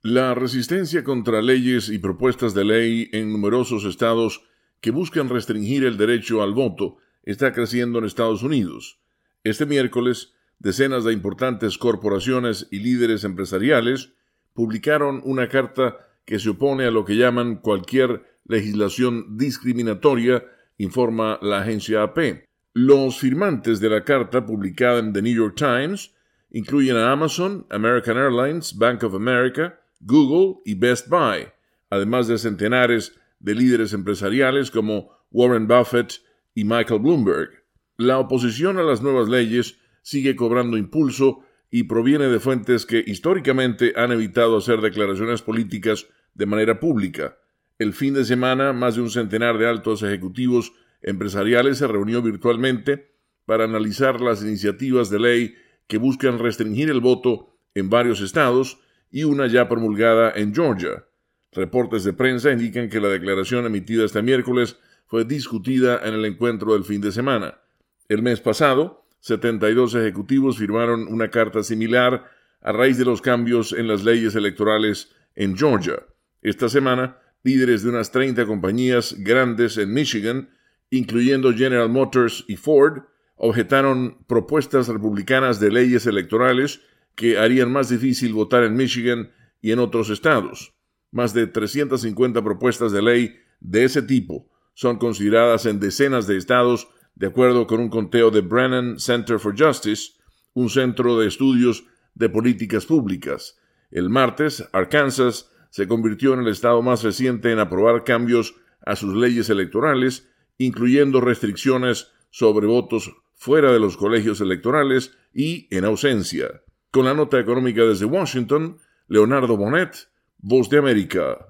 La resistencia contra leyes y propuestas de ley en numerosos estados que buscan restringir el derecho al voto está creciendo en Estados Unidos. Este miércoles, decenas de importantes corporaciones y líderes empresariales publicaron una carta que se opone a lo que llaman cualquier legislación discriminatoria, informa la agencia AP. Los firmantes de la carta publicada en The New York Times incluyen a Amazon, American Airlines, Bank of America, Google y Best Buy, además de centenares de líderes empresariales como Warren Buffett y Michael Bloomberg. La oposición a las nuevas leyes sigue cobrando impulso y proviene de fuentes que históricamente han evitado hacer declaraciones políticas de manera pública. El fin de semana, más de un centenar de altos ejecutivos empresariales se reunió virtualmente para analizar las iniciativas de ley que buscan restringir el voto en varios estados y una ya promulgada en Georgia. Reportes de prensa indican que la declaración emitida este miércoles fue discutida en el encuentro del fin de semana. El mes pasado, 72 ejecutivos firmaron una carta similar a raíz de los cambios en las leyes electorales en Georgia. Esta semana, líderes de unas 30 compañías grandes en Michigan, incluyendo General Motors y Ford, objetaron propuestas republicanas de leyes electorales que harían más difícil votar en Michigan y en otros estados. Más de 350 propuestas de ley de ese tipo son consideradas en decenas de estados, de acuerdo con un conteo de Brennan Center for Justice, un centro de estudios de políticas públicas. El martes, Arkansas se convirtió en el estado más reciente en aprobar cambios a sus leyes electorales, incluyendo restricciones sobre votos fuera de los colegios electorales y en ausencia. Con la nota económica desde Washington, Leonardo Bonet, Voz de América.